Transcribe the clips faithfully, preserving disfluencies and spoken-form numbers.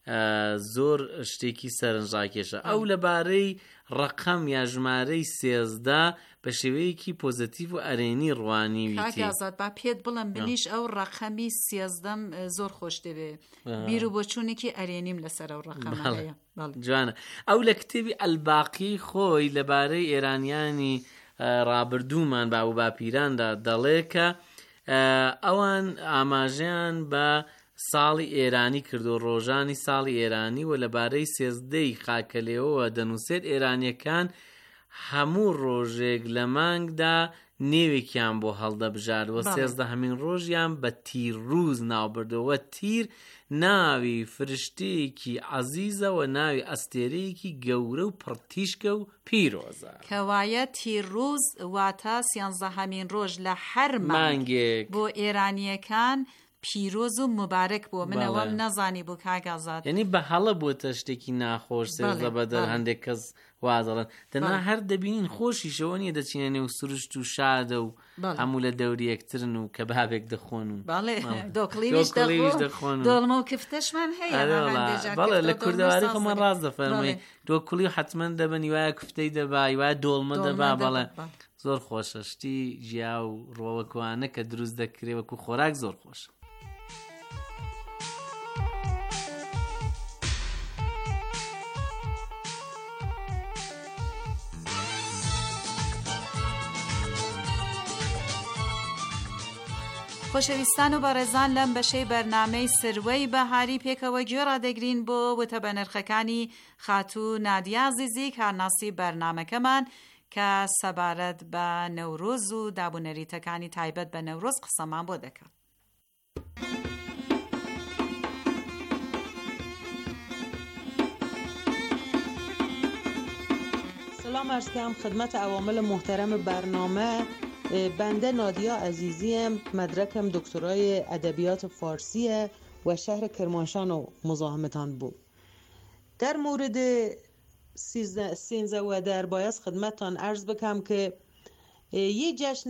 زۆر شتێکی سەرنجڕاکێشە. ئەو لەبارەی ڕقەم یا ژمارەی سێزدە بە شێوەیەکی پۆزتیڤ و ئەرێنی ڕوانیویتی. کاکە ئازاد با پێت بڵم بنیش ئەو ڕقەمی سێزدەم زۆر خۆش دەبێ، بیر و بۆچوونێکی ئەرێنیم لەسەر ئەو ڕقەمە هەیە. جوانە. ئەو لە کتێبی ئەلباقی خۆی لەبارەی ئێرانیانی ڕابردوومان با و باپیراندا دەڵێ کە ئەوان ئاماژەیان بە ساڵی ئێرانی کردو، ڕۆژانی ساڵی ئێرانی، و لەبارەی سێزدەی خاکەلێەوە دەنووسێت ئێرانیەکان هەموو ڕۆژێک لە مانگدا نێوێکیان بۆ هەڵدەبژاردەوە. سێزدە هەمین ڕۆژیان بە تیرڕووز ناوبردەوە. تیر ناوی فرشتەیەکی عەزیزە و ناوی ئەستێرەیەکی گەورە و پڕتیشکە و پیرۆزە. کەوایە تیرڕووز واتە سیانزە هەمین ڕۆژ لە هەر مانگێک بۆ ئێرانیەکان پیرۆز و مبارەک بۆ منەوەم نەزانی بۆ کاگازات، یعنی بە هەڵە بۆتە شتێکی ناخۆش سێزدە بەدەر هەندێک کەس وازەڵن دەنا هەر دەبینین خۆشیشەوە نیە دەچینە نێو سروشت و شادە و هەموو لە دەوری یەکترن و کە بابێک دەخۆن و دۆکڵیویش دەخۆن دۆڵمە و کفتەشمان هەیە. بەڵێ لە کوردەواری خۆمان ڕاست دەفەرمووی دۆکڵی و حتمەن دەبن وایە کوفتەی دەبا وایە دۆڵمە دەبا. بەڵێ زۆر خۆشە شتی ژیا و ڕۆوەکوانە کە دروست دەکرێ وەکو خۆراک زۆر خۆشە. خۆشەویستان و بەڕێزان لەم بەشەی بەرنامەی سروەی بەهاری پێکەوە گوێڕا دەگرین بۆ وتە بەنرخەکانی خاتوو نادیا عەزیزی کارناسی بەرنامەکەمان کە سەبارەت بە نەورۆز و دابونەریتەکانی تایبەت بە نەورۆز قسەمان بۆ دەکات. سلام عرض کنم خدمت عوامل محترم برنامه. بنده نادیا عزیزیم، مدرکم دکترای ادبیات فارسیه و شهر کرمانشاه و مزاحمتان بود. در مورد سینزده و در بایست خدمتان عرض بکنم که یه جشن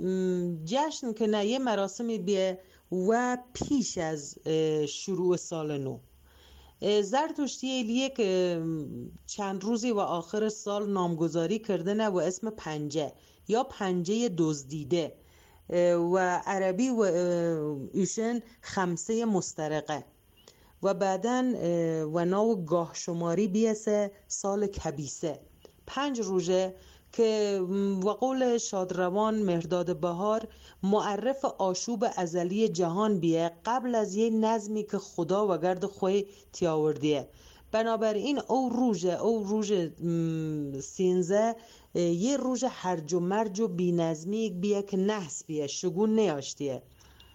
جشن که نه یه مراسمی بیه و پیش از شروع سال نو. زرتشتی یک چند روزی و آخر سال نامگذاری کردنه و اسم پنجه یا پنجه دزدیده و عربی و ایشن خمسه مسترقه و بعدن و ناو گاه شماری بیسه سال کبیسه پنج روزه که و قول شادروان مهرداد بهار معرف آشوب ازلی جهان بیه قبل از یه نظمی که خدا و گرد خوی تیاوردیه. بنابراین او روژه او روژه سینزه یه روژه هرج و مرج و بی نظمی بیه که نحس بیه شگون نیاشتیه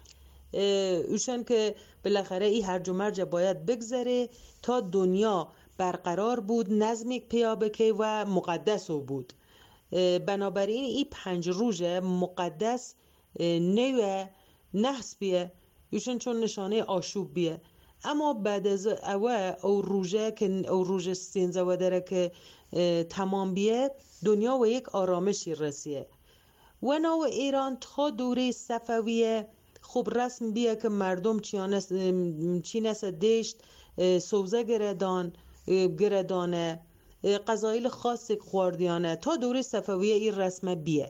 اوشن که بالاخره این هرج و مرج باید بگذره تا دنیا برقرار بود نظمی پیابکه و مقدس بود. بنابراین این پنج روژه مقدس نیوه نحس بیه اوشن چون نشانه آشوب بیه. اما بعد از اوه او روژه که او روژه سینزه و داره که تمام بیه دنیا و یک آرامشی رسیه و نو ایران تا دوره صفویه خوب رسم بیه که مردم چی نسه دشت سوزه گردان گردانه قضایل خاصی خواردیانه تا دوره صفویه این رسم بیه.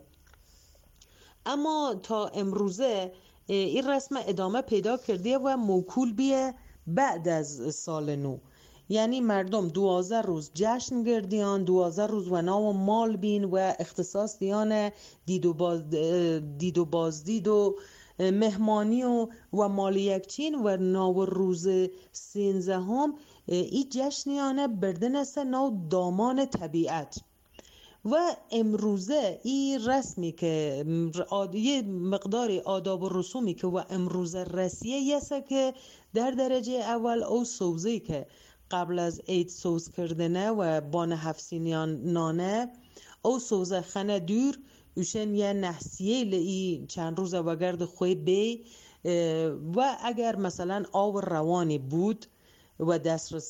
اما تا امروزه این رسم ادامه پیدا کرده و موکول بیه بعد از سال نو. یعنی مردم دوازده روز جشن گردیان دوازده روز و ناو مال بین و اختصاص دیان دید و, باز دید و بازدید و مهمانی و, و مال یکچین و ناو روز سینزه هم ای جشنیانه بردن است ناو دامان طبیعت و امروزه ای رسمی که یه مقداری آداب و رسومی که و امروزه رسیه یسه که در درجه اول او سوزی که قبل از عید سوز کردنه و بان هفسینیان نانه او سوزه خانه دور اوشن یه نحسیه لی چند روزه و گرد خوی بی و اگر مثلا آور روانی بود و دسترس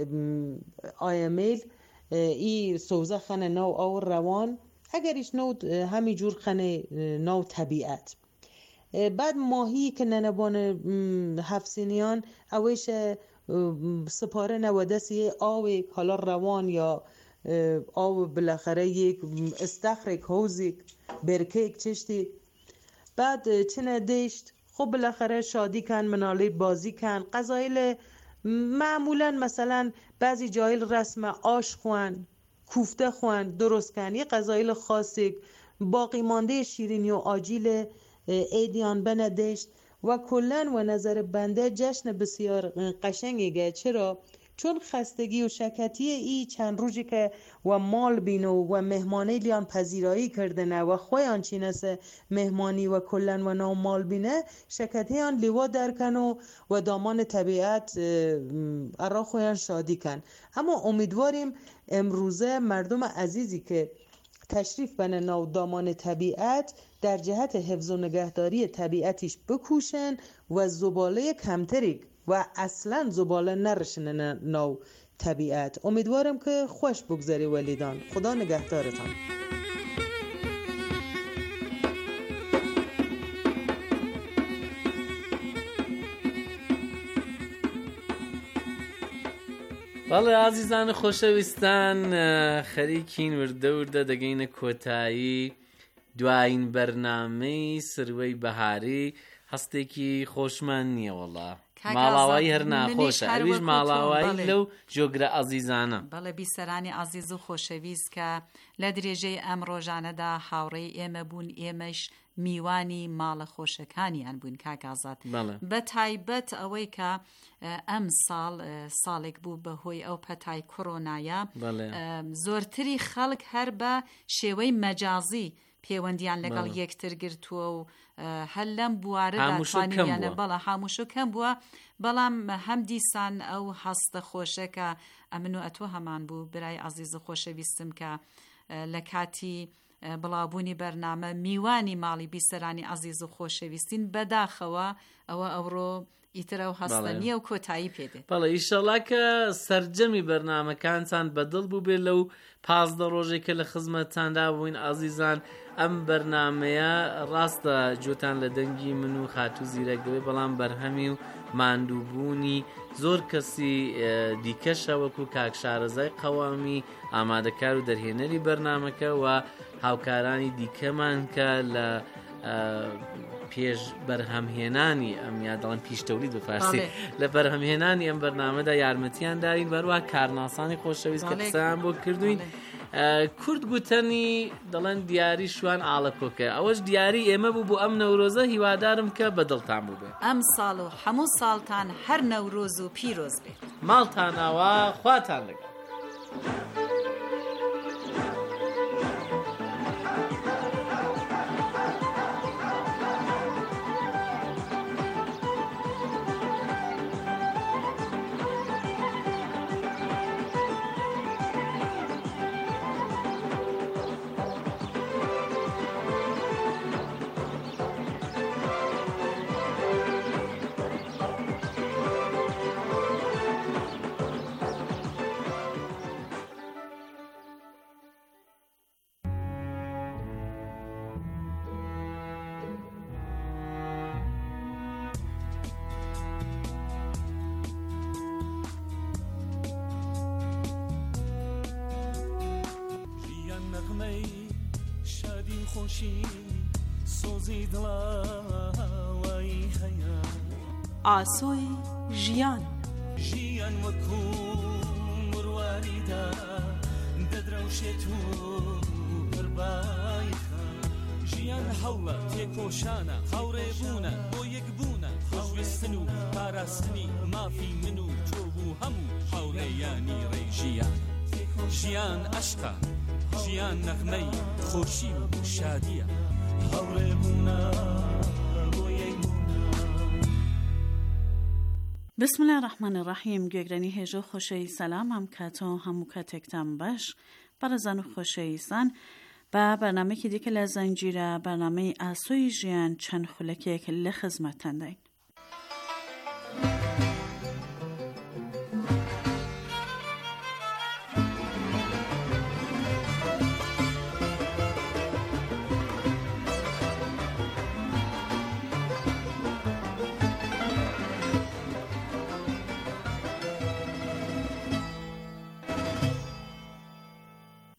آیمیل ای سوزه خانه نو آور روان اگریش نو همی جور خانه نو طبیعت. بعد ماهی که ننبان هفسینیان اویش سپاره نودسی آوی حالا روان یا آو بالاخره یک استخرک حوزی برکه چشتی بعد چنه دشت خب بالاخره شادی کن منالی بازی کن قضایل معمولا مثلا بعضی جایل رسم آش خوان کوفته خوان درست کن یه قضایل خاصی باقی مانده شیرینی و آجیل ایدیان بندشت و کلن و نظر بنده جشن بسیار قشنگیه. چرا؟ چون خستگی و شکتی ای چند روزی که و مال بینو و مهمانی لیان پذیرایی کردنه و خویان چینسه مهمانی و کلن و نام مال بینه شکتی آن لیوا درکن و, و دامان طبیعت ارا خویان شادی کن. اما امیدواریم امروزه مردم عزیزی که تشریف بنه نو دامان طبیعت در جهت حفظ و نگهداری طبیعتیش بکوشن و زباله کمتری و اصلا زباله نرشنن نو طبیعت. امیدوارم که خوش بگذری ولیدان. خدا نگهدارتان. بەڵێ ئازیزان خۆشەویستان خەریکین وردە وردە دەگەینە کۆتایی دوایین بەرنامەی سروەی بەهاری. هەستێکی خۆشمان نییە وەڵا ماڵاوایی هەر ناخۆشە ئەویش ماڵاوایی لەو جۆگرە ئازیزانە. بەڵێ بیسەرانی ئازیز و خۆشەویست کە لە درێژەی ئەم ڕۆژانەدا هاوڕێی ئێمە بوون ئێمەش میوانی ماڵە خۆشەکانیان بوون کاکازات بە تایبەت ئەوەی کە ئەم ساڵ ساڵێک بوو بەهۆی ئەو پەتای کۆڕۆنایە زۆرتری خەڵک هەر بە شێوەی مەجازی پەیوەندیان لەگەڵ یەکتر گرتووە و هەر لەم بوارەدا توانیانە بەڵە هامووشو کەم بووە. بەڵام هەم دیسان ئەو هەستە خۆشەکە ئەمن و ئەتۆ هەمان بوو برای عەزیز و خۆشەویستم کە لە کاتی بڵاوبوونی بەرنامە میوانی ماڵی بیسەرانی عەزیز و خۆشەویستین بەداخەوە ئەوە ئەوڕۆ ئیترە و هەستە نییە و کۆتایی پێدێت. بەڵێ ئیشەڵا کە سەرجەمی بەرنامەکانتان بەدڵ بوو بێت لەو پازدە ڕۆژێک کە لە خزمەتتاندا بووین ئازیزان. ئەم بەرنامەیە ڕاستە جوتان لە دەنگی من و خاتوو زیرەک دەوێت بەڵام بەرهەمی و ماندووبوونی زۆر کەسی دیکەشە وەکو کاک شارەزای قەوامی ئامادەکار و دەرهێنەری بەرنامەکە و هاوکارانی دیکەمان کە لە پێش بەرهەمهێنانی ئەم یادەڵەن پیشتەولی دو فارسی لە بەرهەمهێنانی ئەم بەرنامەدا یارمەتیان داین بەروە کارناسانی خۆشەویست کە قسەیان بۆ کردوین. کورد گوتنی دەڵێن دیاری شوان ئاڵەکۆکە ئەوەش دیاری ئێمە بوو بۆ ئەم نەورۆزە هیوادارم کە بەدڵتان بوو بێت. ئەم ساڵ و هەموو ساڵتان هەر نەورۆز و پیرۆز بێت. ماڵتانەوە خواتان لەگەڵ. ئاسۆی ژیان ژیان وەکو مروەریدا دەدرەوشێت و پڕبایخە ژیان هەوڵە تێکۆشانە هاوڕێبوونە بۆ یەکبوونە خۆشویستن و پاراستنی مافی من و تۆ بوو هەموو هاوڕێیانی ڕێژیان. ژیان عەشقە ژیان نەغمەی خۆشی و شادیە هاوڕێبوونە بسم الله الرحمن الرحیم. گوێگرانی هێژە خۆشەی سەلام هەم کاتۆ هەموو کاتێکتان باش بەڕێزان و خۆشەویستان بە بەرنامەیەکی دیکە لە زەنجیرە بەرنامەی ئاسۆی ژیان چەند خولەکێک لە خزمەتتان داین.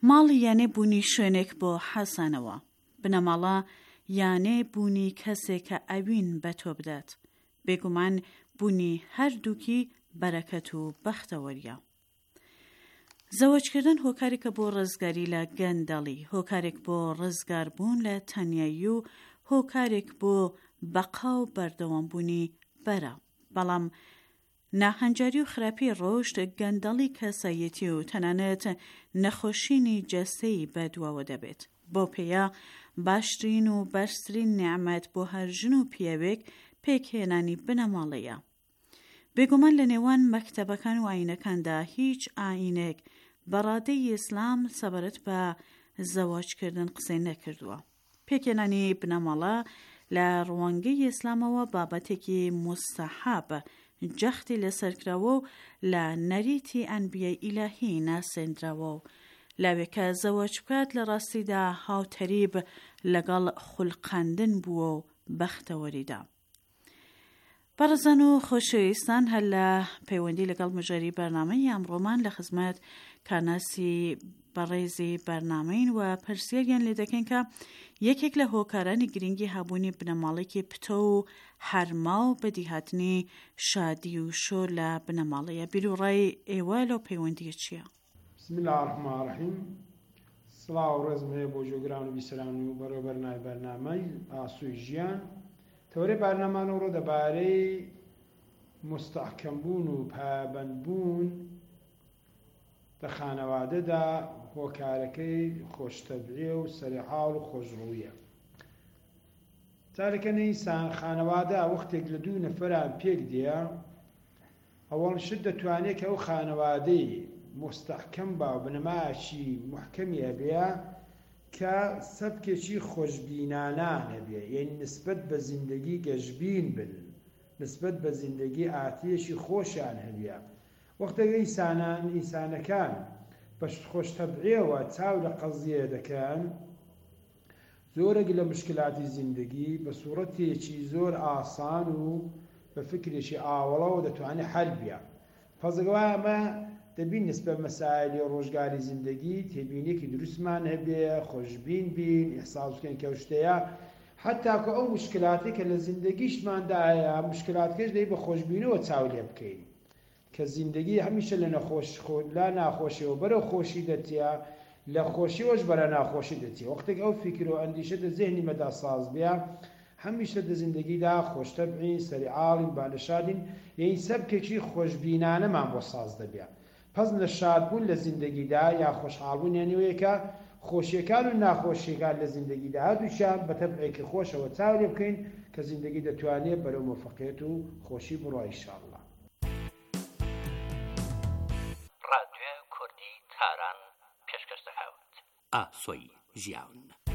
ماڵ یانێ بوونی شوێنێک بۆ حەسانەوە. بنەماڵە یانێ بوونی کەسێک کە ئەوین بە تۆ بدات. بێگومان بوونی هەردووکی بەرەکەت و بەختەوەریە. زەواجکردن هۆکارێکە بۆ ڕزگاری لە گەندەڵی، هۆکارێک بۆ ڕزگار بوون لە تەنیایی و هۆکارێک بۆ بەقا و بەردەوامبوونی بەرە. بەڵام ناهەنجاری و خراپی ڕۆشت گەندەڵی کەسایەتی و تەنانەت نەخۆشینی جەستەی بەدواوە دەبێت. بۆ پێیە باشترین و بەرزترین نیعمەت بۆ هەر ژن و پیاوێک پێکهێنانی بنەماڵەیە. بێگومان لە نێوان مەکتەبەکان و ئاینەکاندا هیچ ئاینێک بەڕادەی ئیسلام سەبارەت بە زەواجکردن قسەی نەکردووە. پێکهێنانی بنەماڵە لە ڕوانگەی ئیسلامەوە بابەتێکی مستەحاب جەختی لەسەرکراوە و لە نەریتی ئەنبیای ئیلاهی ناسێنراوە و لاوێکە زەواج بکات لە ڕاستیدا هاوتەریب لەگەڵ خوڵقاندن بووە و بەختەوەریدا. بەڕێزان و خۆشەویستان، هەر لە پەیوەندی لەگەڵ مژاری بەرنامەی ئەمڕۆمان لە خزمەت کارناسی بەڕێزی بەرنامەین و پرسیاریان لێ دەکەین کە یەکێک لە هۆکارانی گرنگی هەبوونی بنەماڵێکی پتە و هەرما و بەدیهاتنی شادی و شۆ لە بنەماڵەیە. بیرروڕای ئێوە لەو پەیوەندیە چییە؟ بسم الله الرحمن الرحیم. سڵاو و ڕێزم هەیە بۆ جۆگران و بیسەران و بەڕێوەبەر ناوی بەرنامەی ئاسووی ژیان. تەورەی بەرنامانەوە دەبارەی مستەحکەمبوون و پابەندبوون لە خانەوادەدا هۆکارەکەی خۆشتەبعیە و سەرحاڵ و خۆشڕوویە. جارێکە ئینسان خانەوادە وەختێک لە دوو نەفەران پێک دێ، ئەوەڵ شت دەتوانێت کە ئەو خانەوادەی مستەحکەم با و بنەمایەکی محکەمی هەبێ کە سەبکێکی خۆشبینانان هەبێ، یعنی نسبەت بە زیندگی گەشبین بن، نسبەت بە زیندگی ئاتیەشی خۆشیان هەبێ. وەختەکە ئینسانان ئینسانەکان بە خۆشتەبعیەوە چاو لە قەزیە دەکەن، زۆرێک لە مشکلاتی زیندگی بە سوورەتێکی زۆر ئاسان و بە فکرێکی ئاوەڵەوە دەتوانێت حەل بێ. پەزەگەوە ئەمە دەبین نسبەت مەسائلی ڕۆژگاری زیندگی تێبینێکی دروستمان هەبێ، خۆشبین بین، ئیحساس بکەین کە ئەو شتەیە حتاکە ئەو مشکلاتی کە لە زیندگیشماندا هەیە مشکلاتکەش دەی بە خۆشبینەوە چاو لێ بکەین، کە زیندگی هەمیشە لە نەخۆش لا ناخۆشیەوە بەرەو خۆشی دەتیە، لە خۆشیەوەش بەرە ناخۆشی دەتیە. وەختێک ئەو فکر و ئەندیشە دە زێهنی مەدا ساز بێ، هەمیشە لە زیندگیدا خۆشتەبعین، سەریعاڵین، بانەشادین، یعنی سەبکێکی خۆشبینانەمان بۆ ساز دەبێ. پس لە شادبوون لە زیندگیدا یا خۆشحاڵبوون یانەوەیەکە خۆشیەکان و ناخۆشیەکان لە زیندگیدا هەردووشیان بە تەبعێکی خۆشەوە چاو لێ بکەین کە زیندگی دەتوانێت بەرەو موفەقیەت و خۆشی بڕۆ ئینشاءڵڵا. ڕادیۆ کوردی تاران پێشکەش دەکەوێت. ئاسۆی ژیان.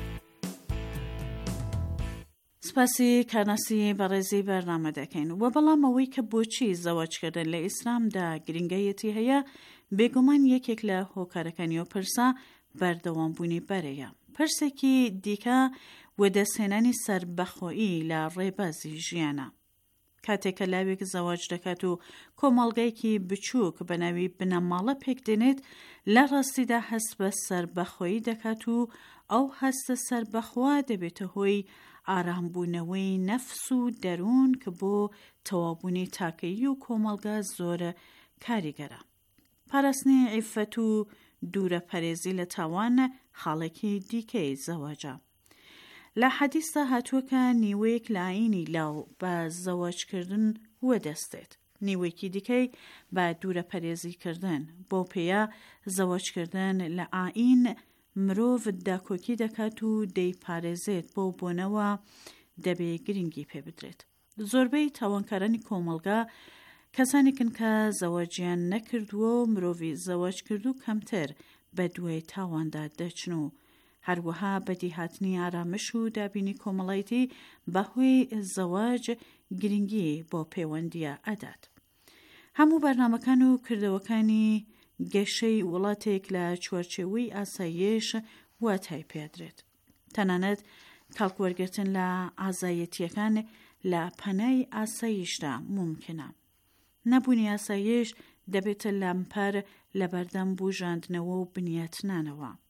سپاسی کارناسی بەڕێزی بەرنامە دەکەین و بەڵام ئەوەی کە بۆچی زەواجکردن لە ئیسلامدا گرنگایەتی هەیە بێگومان یەکێک لە هۆکارەکانی و پرسا بەردەوامبوونی بەرەیە. پرسێکی دیکە وەدەستهێنانی سەربەخۆیی لە ڕێبازی ژیانە. کاتێکە لاوێک زەواج دەکات و کۆمەڵگایەکی بچووک بە ناوی بنەماڵە پێک دێنێت، لە ڕاستیدا هەست بە سەربەخۆیی دەکات و ئەو هەستە سەربەخوا دەبێتە هۆی ئارامبوونەوەی نەفس و دەروون کە بۆ تەوابوونی تاکەیی و کۆمەڵگا زۆرە کاریگەرە. پاراستنی عیفەت و دوورە پەرێزی لە تاوان خاڵێکی دیکەی زەواجە. لە حەدیثدا هاتووەکە نیوەیەک لە ئاینی لاو بە زەواجکردن وەدەستێت، نیوەیەکی دیکەی بە دوورە پەرێزیکردن. بۆ پێیە زەواجکردن لە ئاین مرۆڤ داکۆکی دەکات و دەیپارێزێت بۆ بۆنەوە دەبێ گرنگی پێ بدرێت. زۆربەی تاوانکارانی کۆمەڵگا کەسانێکن کە زەواجیان نەکردووە و مرۆڤی زەواج کردو کەمتر بە دوای تاواندا دەچن و هەروەها بەدیهاتنی ئارامش و دابینی کۆمەڵایەتی بەهۆی زەواج گرنگی بۆ پەیوەندیە ئەدات. هەموو بەرنامەکان و کردەوەکانی گەشەی وڵاتێک لە چوارچێوەی ئاسایش واتای پێدرێت. تەنانەت کاڵکوەرگرتن لە ئازایەتیەکان لە پەنای ئاسایشدا ممکنە. نەبوونی ئاسایش دەبێتە لەمپەر لە بەردەم بوژاندنەوە و بنیاتنانەوە.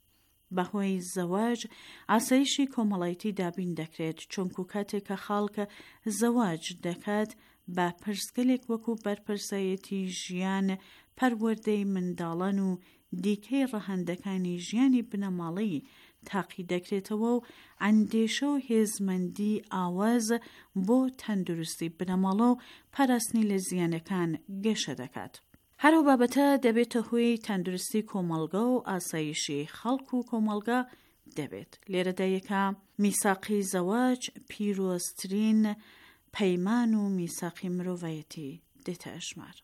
بەهۆی زەواج ئاسایشی کۆمەڵایەتی دابین دەکرێت چونکو کاتێک کە خاڵکە زەواج دەکات بە پرسگەلێک وەکو بەرپرسایەتی ژیان، پەروەردەی منداڵان و دیکەی ڕەهەندەکانی ژیانی بنەماڵی تاقی دەکرێتەوە و ئەندێشە و هێزمەندی ئاواز بۆ تەندروستی بنەماڵە و پاراستنی لە زیانەکان گەشە دەکات. هەرو بابەتە دەبێتە هۆی تەندروستی کۆمەڵگە و ئاسایشی خەڵک و کۆمەڵگە دەبێت. لێرەدا یەکە میساقی زەواج پیرۆزترین پەیمان و میساقی مرۆڤایەتی دێتە ئەژمار.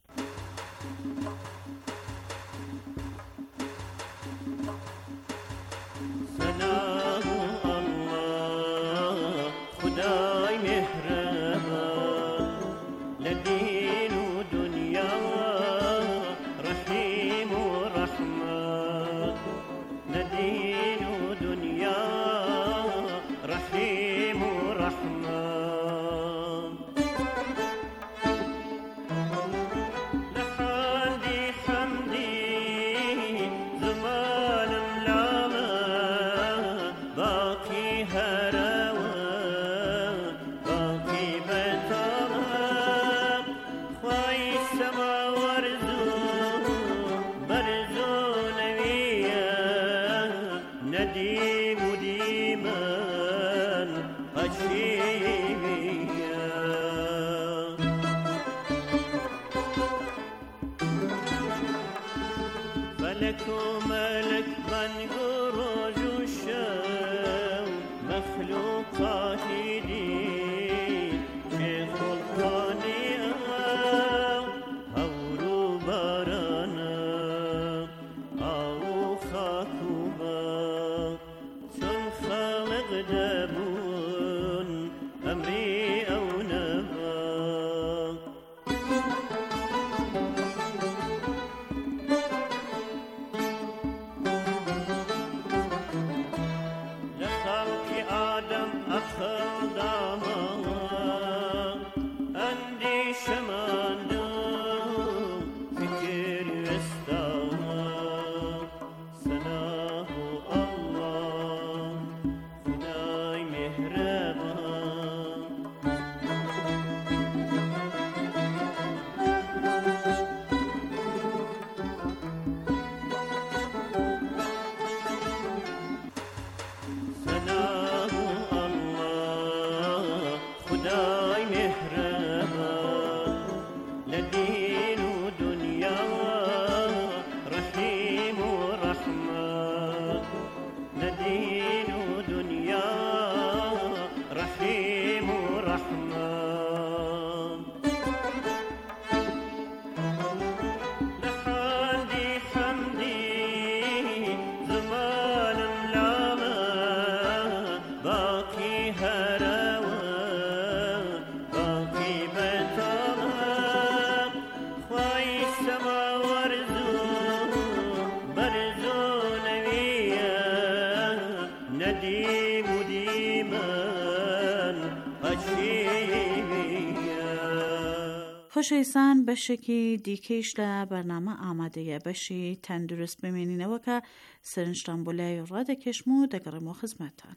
خۆشەویستان بەشێکی دیکەیش لە بەرنامە ئامادەیە، بەشی تەندروست بمێنینەوە کە سەرنجتان بۆ لای ڕادەکێشم و دەگەڕێمەوە خزمەتتان.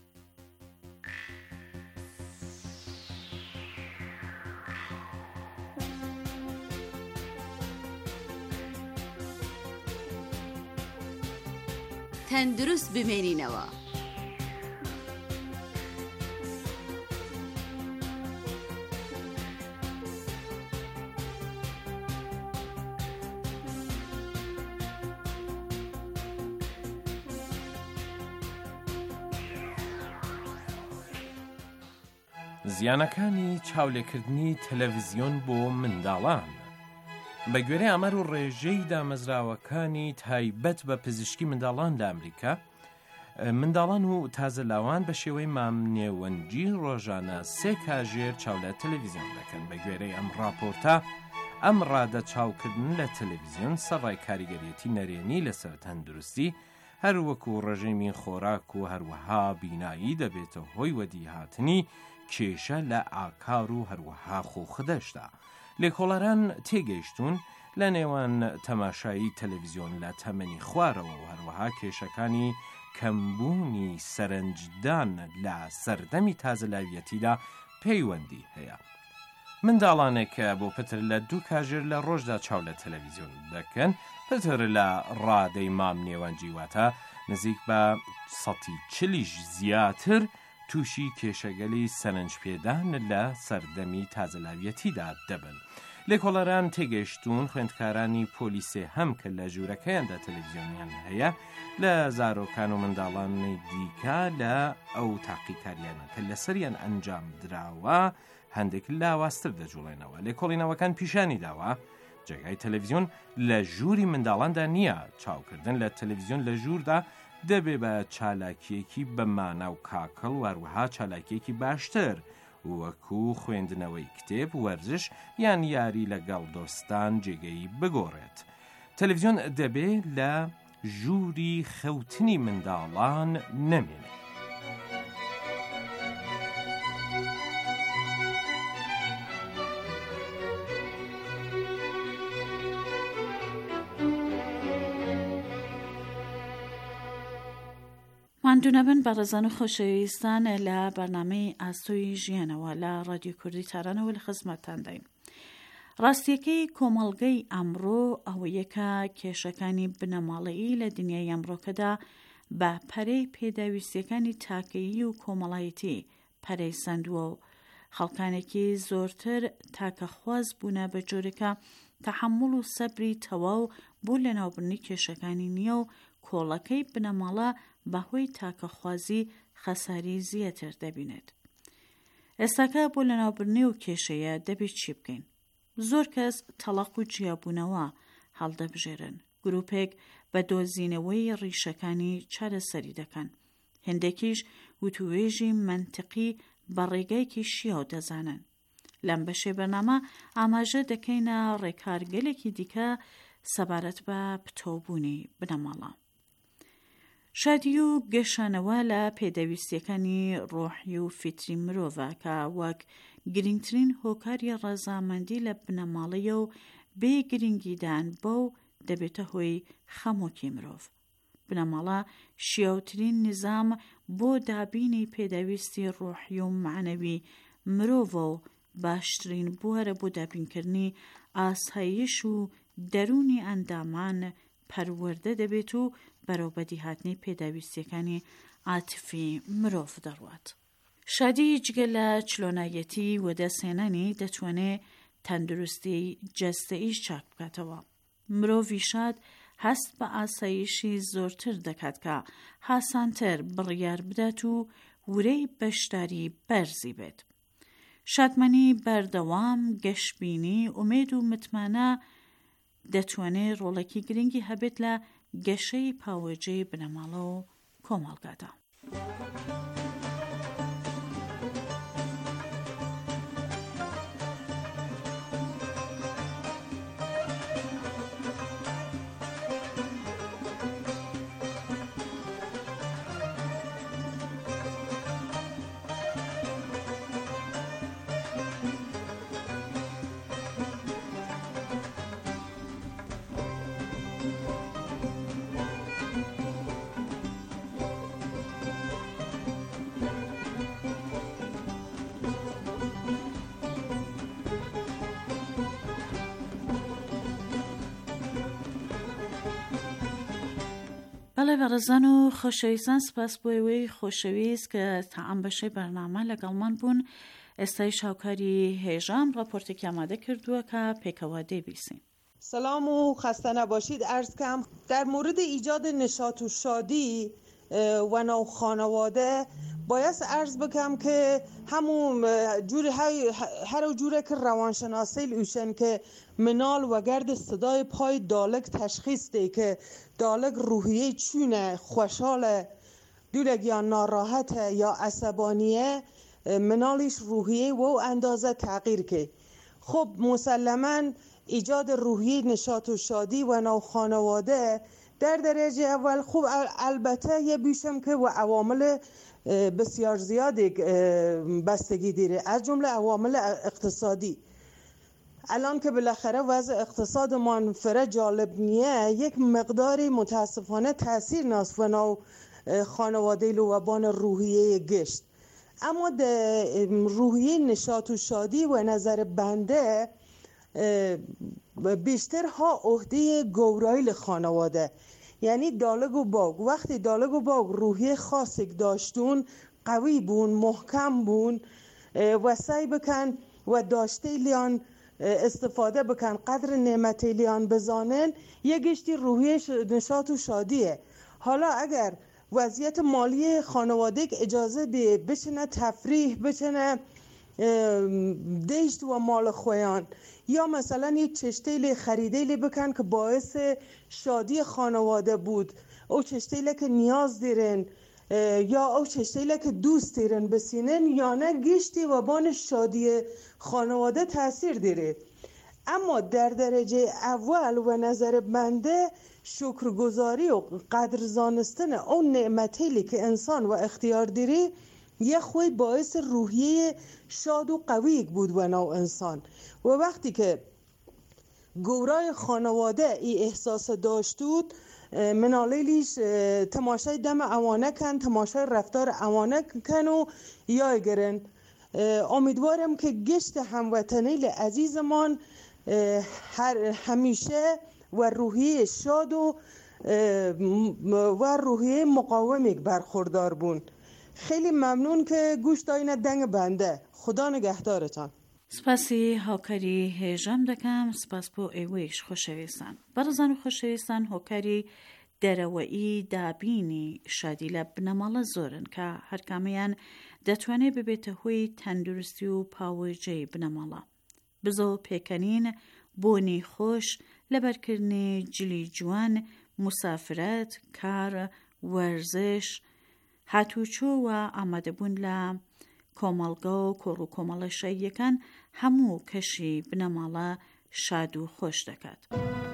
تەندروست بمێنینەوە. زیانەکانی چاولێکردنی تەلەڤیزیۆن بۆ منداڵان بە گوێرەی ئامار و ڕێژەی دامەزراوەکانی تایبەت بە پزیشکی منداڵان لە ئەمریکا، منداڵان و تازە لاوان بە شێوەی مامنێوەنجی ڕۆژانە سێ کاژێر چاو لە تەلەڤیزیۆن دەکەن. بە گوێرەی ئەم راپۆرتە، ئەم ڕادە چاوکردن لە تەلەڤیزیۆن سەرڕای کاریگەریەتی نەرێنی لەسەر تەندروستی، هەروەکو ڕژێمی خۆراک و هەروەها بینایی دەبێتە هۆی وەدیهاتنی کێشە لە ئاکار و هەروەها خۆخدەشدا. لێکۆڵەران تێگەیشتون لە نێوان تەماشایی تەلەڤیزیۆن لە تەمەنی خوارەوە و هەروەها کێشەکانی کەمبوونی سەرنجدان لە سەردەمی تازەلاویەتیدا پەیوەندی هەیە. منداڵانێک کە بۆ پتر لە دوو کاژێر لە ڕۆژدا چاو لە تەلەڤیزیۆن دەکەن، پتر لە ڕادەی مام نێوەنجی واتە نزیک بە سەدی چلیش زیاتر تووشی کێشەگەلی سەرنجپێدان لە سەردەمی تازەلاویەتیدا دەبن. لێکۆڵەران تێگەیشتون خوێندکارانی پۆلیسێ هەم کە لە ژوورەکەیاندا تەلەڤیزیۆنیان هەیە لە زارۆکان و منداڵانی دیکە لە ئەو تاقیکاریانە کە لەسەریان ئەنجام دراوە هەندێک لاواستر دەجوڵێنەوە. لێکۆڵینەوەکان پیشانی داوە جێگای تەلەڤیزیۆن لە ژووری منداڵاندا نییە. چاوکردن لە تەلەڤیزیۆن لە ژووردا دەبێ بە چالاکیەکی بەمانە و کاکەڵ وەروەها چالاکیەکی باشتر وەکو خوێندنەوەی کتێب، وەرزش یان یاری لەگەڵ دۆستان جێگەی بگۆڕێت. تەلەڤیزیۆن دەبێ لە ژووری خەوتنی منداڵان نەمێنێت. ماندوونەبن بەڕێزان و خۆشەویستان لە بەرنامەی ئاسۆی ژیانەوە لە ڕادیۆ کوردی تارانەوە لە خزمەتتان دەین. ڕاستیەکەی کۆمەڵگەی ئەمڕۆ ئەوە یەکە کێشەکانی بنەماڵەیی لە دنیای ئەمڕۆکەدا بە پەرەی پێداویستیەکانی تاکەیی و کۆمەڵایەتی پەرەی سەندووە و خەڵکانێکی زۆرتر تاکەخواز بوونە بە جۆرێکە تەحەموڵ و سەبری تەواو بوو لە ناوبردنی کێشەکانی نییە و کۆڵەکەی بنەماڵە بەهۆی تاکەخوازی خەساری زیاتر دەبینێت. ئێستاکە بۆ لەناوبردنی و کێشەیە دەبێت چی بکەین؟ زۆر کەس تەڵاق و جیابوونەوە هەڵدەبژێرن. گروپێک بە دۆزینەوەی ڕیشەکانی چارەسەری دەکەن. هەندێکیش وتوێژی منتقی بە ڕێگایکی شیاو دەزانن. لەم بەشەی بەرنامە ئاماژە دەکەینە ڕێکارگەلێکی دیکە سەبارەت بە پتۆبوونی بنەماڵە. شادی و گەشانەوە لە پێدەویستیەکانی ڕۆحی و فیتری مرۆڤە کە وەک گرنگترین هۆکاری ڕەزامەندی لە بنەماڵەیە و بێ گرنگیدان بەو دەبێتە هۆی خەمۆکی مرۆڤ. بنەماڵە شیاوترین نظام بۆ دابینی پێدەویستی ڕۆحی و معنەوی مرۆڤە و باشترین بوارە بۆ دابینکردنی ئاسایش و دەرونی ئەندامان پەروەردە دەبێت و بەرەوبەدی هاتنی پێداویستیەکانی عاتفی مرۆڤ دەڕوات. شادی جگە لە چلۆنایەتی وەدەسێنانی دەتوانێت تەندروستی جەستەئیش چاک بکاتەوە. مرۆڤی شاد هەست بە ئاسایشی زۆرتر دەکات کە هاسانتر بڕیار بدات و ورەی بەشداری بەرزی بێت. شادمانی بەردەوام، گەشببینی، ئومێد و متمانە دەتوانێت ڕۆڵێکی گرنگی هەبێت لە گەشەی پاوەجەی بنەماڵە و کۆمەڵگادا. بەڵێ بەڕێزان و خۆشەویستان، سپاس بۆ ئێوەی خۆشەویست کە تا ئەم بەشەی بەرنامە لەگەڵمان بوون. ئێستای شاوکاری هێژام راپۆرتێکی ئامادە کردووە کە پێکەوە دەیبیسین. سلام و خسته نباشید. عرض کم در مورد ایجاد نشاط و شادی و نو خانواده باید عرض بکنم که همون جوری هر جوره که روانشناسی ایشن که منال و گرد صدای پای دالک تشخیص ده که دالک روحیه چونه، خوشحال دولک یا ناراحت یا عصبانیه، منالش روحیه و اندازه تغییر که خب مسلماً ایجاد روحیه نشاط و شادی و نو خانواده در درجه اول خوب البته یه بیشم که و عوامل بسیار زیادی بستگی داره، از جمله عوامل اقتصادی. الان که بالاخره وضع اقتصاد منفره جالب نیه، یک مقداری متاسفانه تاثیر ناس و نو خانواده لوبان روحیه گشت. اما در روحیه نشاط و شادی و نظر بنده بیشتر ها عهده گورایل خانواده، یعنی دالگ و باگ. وقتی دالگ و باگ روحیه خاصی داشتون، قوی بون، محکم بون و سعی بکن و داشته لیان استفاده بکن، قدر نعمت لیان بزانن، یه گشتی روحیه نشاط و شادیه. حالا اگر وضعیت مالی خانواده اجازه به بچنه تفریح، بچنه دشت و مال خویان، یا مثلا یه چشتیل خریدیلی بکن که باعث شادی خانواده بود، او چشتیل که نیاز دیرن یا او چشتیل که دوست دیرن بسینن، یا نه گشتی و بان شادی خانواده تاثیر دیره. اما در درجه اول و نظر بنده شکرگزاری و قدرزانستن اون نعمتی که انسان و اختیار دیره یه خوی باعث روحیه شاد و قوی بود و نو انسان. و وقتی که گورای خانواده ای احساس داشتود، منالیلیش تماشای دم اوانه کن، تماشای رفتار اوانه کن و یای گرن. امیدوارم که گشت هموطنیل عزیزمان هر همیشه و روحیه شاد و و روحیه مقاومی برخوردار بون. خیلی ممنون که گوش داین دنگ بنده. خدا نگهدارتان. سپاسی هاوکاری هێژەم دەکەم. سپاس بۆ ئێوەیش خۆشەویستان. بەڕێزان و خۆشەویستان، هۆکاری دەرەوەیی دابینی شادی لە بنەماڵە زۆرن کە هەرکامەیان دەتوانێت ببێتە هۆی تەندروستی و پاوەجەی بنەماڵە. بزۆ پێکەنین بۆنی خۆش، لەبەرکردنی جلی جوان، مسافرەت، کار، وەرزش، هاتوچۆ و ئامادەبوون لە کۆمەڵگە و کۆڕ و کۆمەڵە شەیەکان هەموو کەشی بنەماڵە شاد و خۆش دەکات.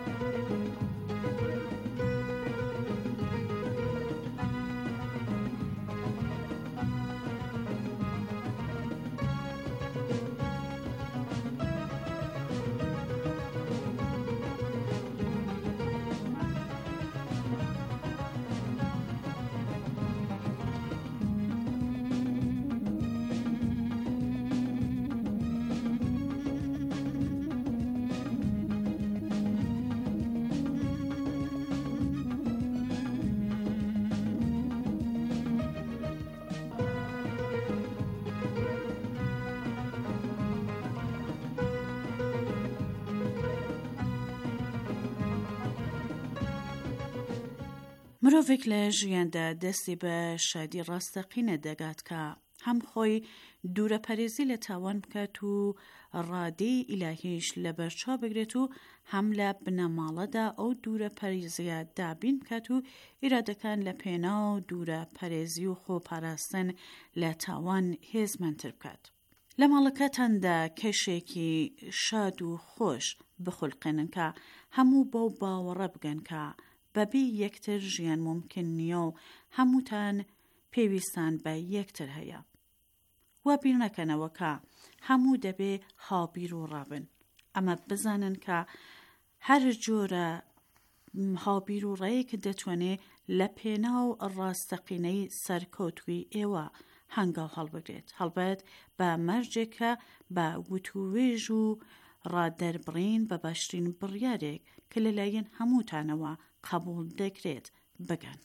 مرۆڤێک لە ژیاندا دەستی بە شادی ڕاستەقینە دەگات کە هەم خۆی دوورە پەرێزی لە تاوان بکات و ڕادەی ئیلاهیش لە بەرچاو بگرێت و هەم لە بنەماڵەدا ئەو دوورە پەرێزیە دابین بکات و ئیرادەکان لە پێنا و دوورە پەرێزی و خۆپاراستن لە تاوان هێزمەندتر بکات. لە ماڵەکەتاندا کەشێکی شاد و خۆش بخولقێنن کە هەموو بەو باوەڕە بگەن کە بەبێ یەکتر ژیان ممکن نییە و هەمووتان پێویستان بە یەکتر هەیە. وا بیر نەکەنەوە کە هەموو دەبێ هاوبیر و ڕابن. ئەمە بزانن کە هەر جۆرە هاوبیر و ڕێیەکە دەتوانێ لە پێنا و ڕاستەقینەی سەرکەوتوی ئێوە هەنگاو هەڵبگرێت، هەڵبەت بە مەرجێکە بە وتووێژ و ڕادەربڕین بە باشترین بڕیارێک کە لەلایەن هەمووتانەوە قبول دەکرێت بگەن.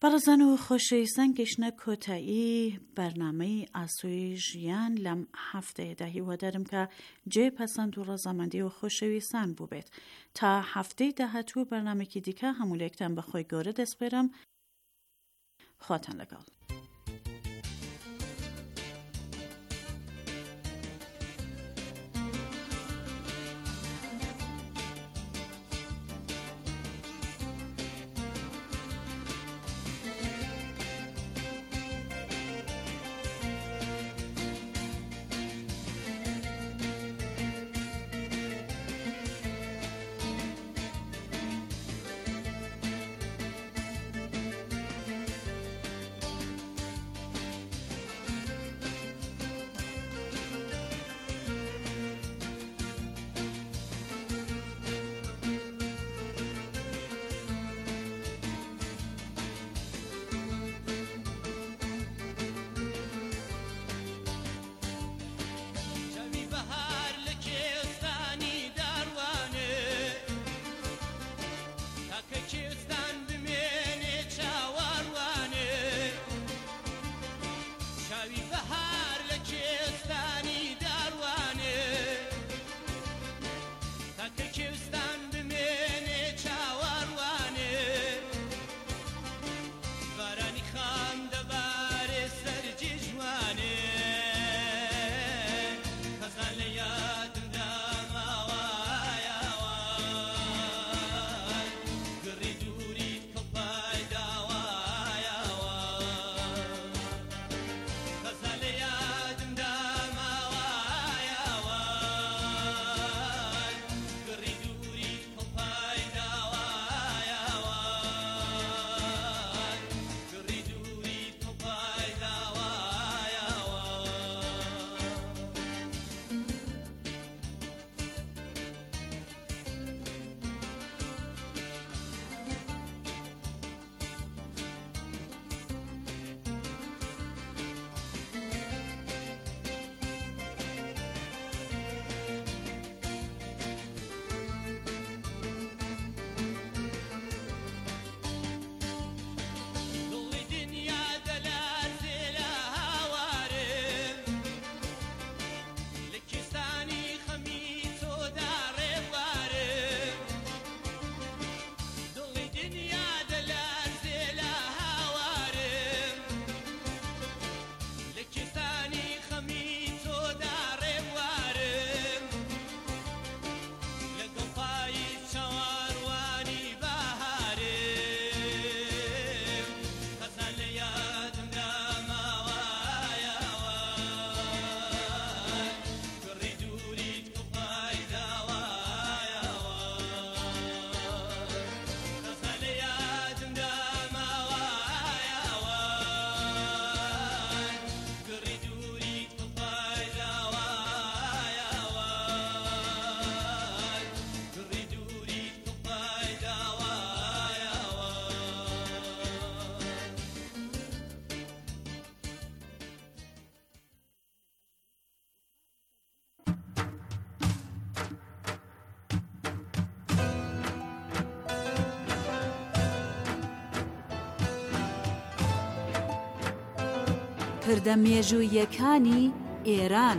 بەڕێزان و خۆشەویستان گەیشتنە کۆتایی بەرنامەی ئاسۆی ژیان لەم هەفتەیەدا هیوادارم کە جێ پەسەند و ڕەزامەندی و خۆشەویستان بوو بێت. تا هەفتەی داهاتوو بەرنامێکی دیکە هەموو بەخۆی گەورە دەسپێرم. خواتان لەگەڵ. پردەمێژوویەکانی ئێران.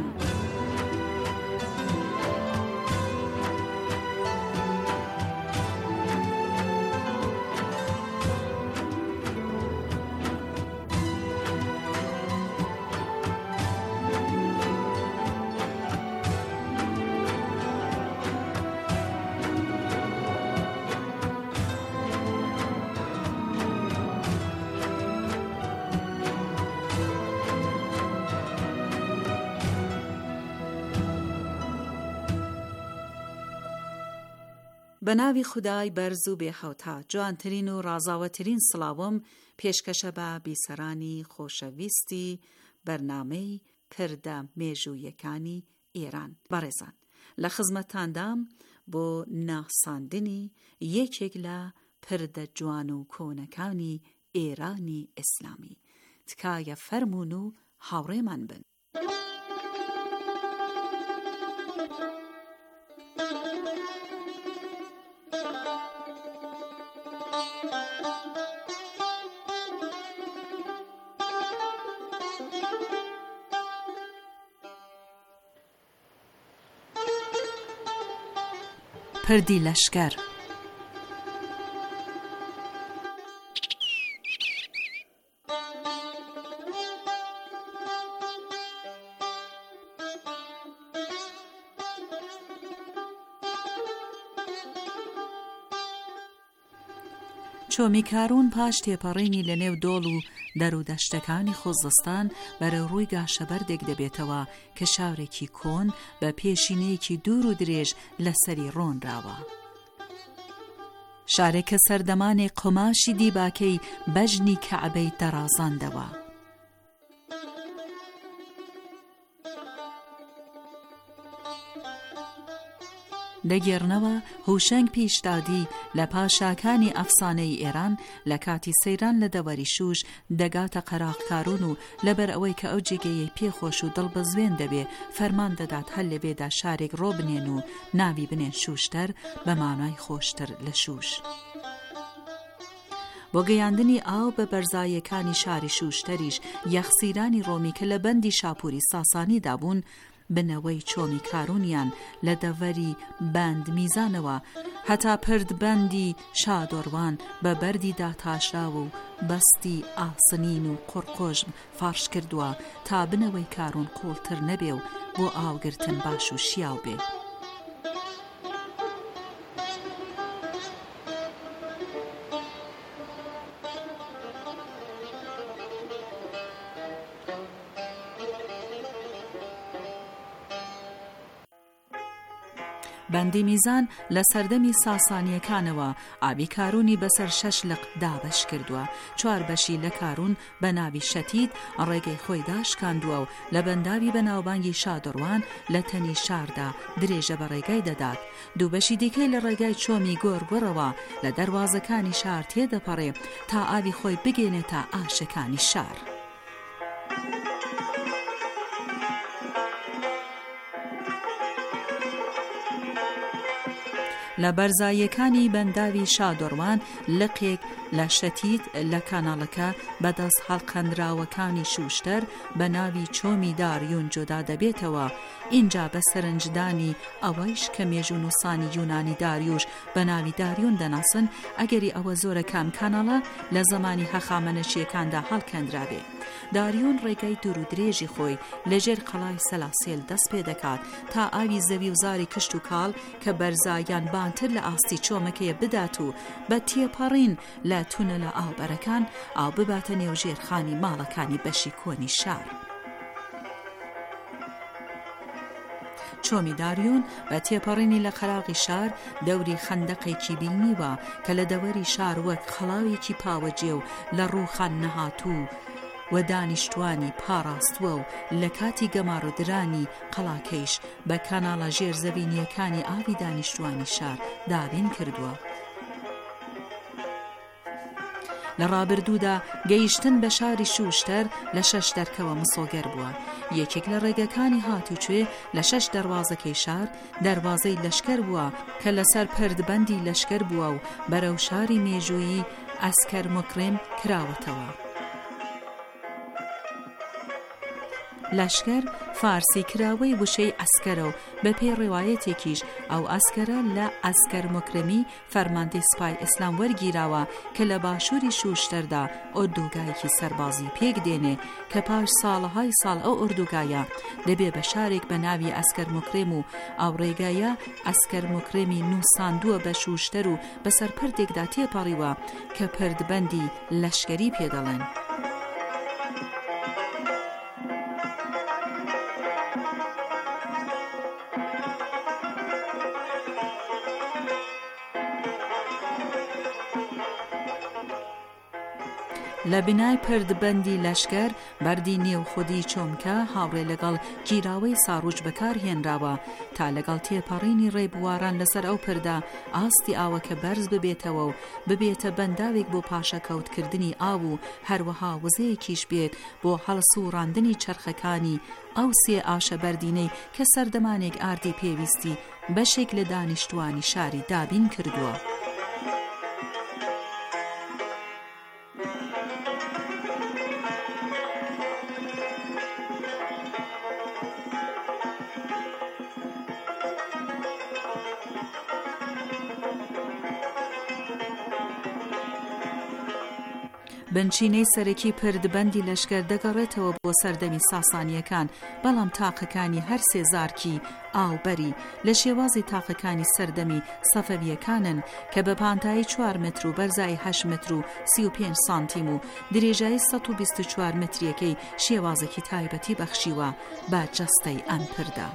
بە ناوی خودای بەرز و بێحەوتا، جوانترین و ڕازاوەترین سڵاوم پێشکەشە بە بیسەرانی خۆشەویستی بەرنامەی پردە مێژوویەکانی ئێران. بەڕێزان، لە خزمەتاندام بۆ ناساندنی یەکێک لە پردە جوان و کۆنەکانی ئێرانی ئیسلامی. تکایە فەرموون و هاوڕێمان بن. پردی لەشکەر. چۆمی کارون پاش تێپەڕینی لە نێو دۆڵ و دەرودەشتەکانی خۆزستان بەرەو ڕووی گاشەبەردێک دەبێتەوە کە شارێکی کۆن بە پێشینەیەکی دوور و درێژ لەسەری ڕۆنراوە. شارێکە سەردەمانێک قۆماشی دیباکەی بەژنی کەعبەی دەڕازاندەوە. لەگێڕنەوە هوشەنگ پیشدادی لە پاشاکانی ئەفسانەی ئێران لە کاتی سەیران لە دەوەری شوش دەگاتە قەراقکارون و لەبەر ئەوەی کە ئەو جێگەیەی پێخۆش و دڵبەزوێن دەبێ فەرمان دەدات هەر لەوێدا شارێک ڕۆ بنێن و ناوی بنێن شوشتەر بە مانای خۆشتر لە شوش. بۆ گەیاندنی ئاو بە بەرزایەکانی شاری شوشتەریش یەخسیرانی ڕۆمی کە لە بەندی شاپوری ساسانی دابوون بنەوەی چۆمی کارونیان لە دەڤەری بەند میزانەوە هەتا پردبەندی شادۆڕوان بە بەردیدا تاشراوە و بەستی ئاسنین و قڕقۆژم فارش کردووە تا بنەوەی کارون قوڵتر نەبێ و بۆ ئاوگرتن باش و شیاو بێ. بەندی میزان لە سەردەمی ساسانیەکانەوە ئابی کارونی بەسەر شەش لق دابەش کردووە. چوار بەشی لە کارون بە ناوی شەتید ڕێگەی خۆی داشکاندووە و لە بەنداوی بەناوبانگی شادڕوان لە تەنی شاردا درێژە بە ڕێگای دەدات. دوو بەشی دیکەی لە ڕێگای چۆمی گۆرگۆڕەوە لە دەروازەکانی شار تێدەپەڕێ تا ئاوی خۆی بگێنێتە ئاشەکانی شار. لە بەرزایەکانی بەنداوی شادۆڕوان لقێک لە شەتید لە کاناڵەکە بەدەست هەڵقەندراوەکانی شوشتەر بە ناوی چۆمی داریون جۆدا دەبێتەوە. اینجا بە سەرنجدانی ئەوەیش کە مێژوون و سانی یونانی داریوش بە ناوی داریون دەناسن ئەگەری ئەوە زۆرە کام کاناڵە لە زمانی هەخامەنەشیەکاندا هەڵکەندرابێ. داریون ڕێگای دوور و درێژی خۆی لەژێر قەڵای سەلاسێل دەست پێ دەکات تا ئاوی زەوی و زاری کشت و کاڵ کە بەرزایان بانتر لە ئاستی چۆمەکەیە بدات و بە تێپەڕین لە تونە لە ئاوبەرەکان ئاو بباتە نێوژێرخانی ماڵەکانی بەشی کۆنی شار. چۆمی داریون بە تێپەڕینی لە قەراغی شار دەوری خەندەقێکی بینیوە کە لە دەوەری شار وەک خەڵاوێکی پاوەجێ و لە ڕووخان نەهاتوو و دانیشتوانی پاراستووە و لە کاتی گەمار و درانی قەڵاکەیش بە کاناڵە ژێرزەبینیەکانی ئاوی دانیشتوانی شار دابین کردووە. لە ڕابردوودا گەیشتن بە شاری شوشتەر لە شەش دەرکەوە مسۆگەر بووە. یەکێک لە ڕێگەکانی هاتوچێ لە شەش دەروازەکەی شار دەروازەی لەشکەر بووە کە لەسەر پردبەندی لەشکەر بووە و بەرەو شاری مێژوویی ئەسکەر مکرێم کراوەتەوە. لەشکەر فارسی کراوەی وشەی ئەسکەرە و بە پێی ڕێوایەتێکیش ئەو ئەسکەرە لە ئەسکەر مکرمی فەرماندەی سوپای ئیسلام وەرگیراوە کە لە باشووری شوشتەردا ئۆردوگایەکی سەربازی پێک دێنێ کە پاش ساڵەهای ساڵ ئەو ئۆردوگایە دەبێ بە شارێک بە ناوی ئەسکەر مکرێم و ئەو ڕێگایە ئەسکەر مکرێمی نووساندووە بە شوشتەر و بەسەر پردێکدا تێپەڕیوە کە پردبەندی لەشکەری پێدەڵێن. لە بنای پردبەندی لەشکەر بەردی نێو خودی چۆمکە هاوڕێ لەگەڵ گیراوەی ساڕوج بەکارهێنراوە تا لەگەڵ تێپەڕینی ڕێبواران لەسەر ئەو پردا ئاستی ئاوەکە بەرز ببێتەوە و ببێتە بەنداوێک بۆ پاشەکەوتکردنی ئاو و هەروەها وزەیەکیش بێت بۆ هەڵسوڕاندنی چەرخەکانی ئەو سێ ئاشە بەردینەی کە سەردەمانێک ئاردی پێویستی بەشێک لە دانیشتوانی شاری دابین کردووە. بنچینەی سەرەکی پردبەندی لەشکەر دەگەڕێتەوە بۆ سەردەمی ساسانیەکان، بەڵام تاقەکانی هەر سێزارکی ئاوبەری لە شێوازی تاقەکانی سەردەمی سەفەویەکانن کە بە پانتایی چوار متر و بەرزایی هەشت متر و سی و پێنج سانتیم و درێژایی سەد و بیست و چوار متریەکەی شێوازێکی تایبەتی بەخشیوە بە جەستەی ئەم پردە.